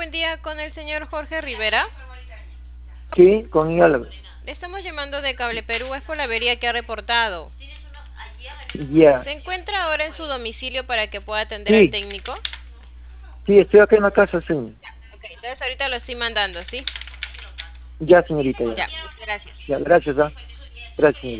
buen día con el señor Jorge Rivera. Sí, con Iálvaro. Le estamos llamando de Cable Perú, es por la avería que ha reportado. Ya. ¿Se encuentra ahora en su domicilio para que pueda atender al Sí, técnico? sí, estoy acá en la casa, sí. Ok, entonces ahorita lo estoy mandando, ¿sí? Ya, señorita, ya. Ya, muchas gracias. Ya, gracias, ¿ah? Gracias, señorita.